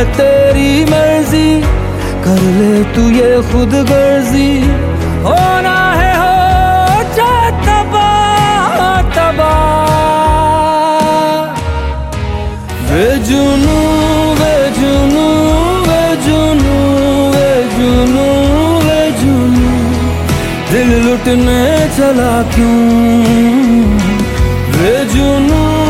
है तेरी मर्जी, कर ले तू ये खुद गर्जी। होना है हो जा तबाह तबाह। वे जुनू वे जुनू वे जुनू वे जुनू वे जुनू, दिल लुटने चला क्यों। वे जुनू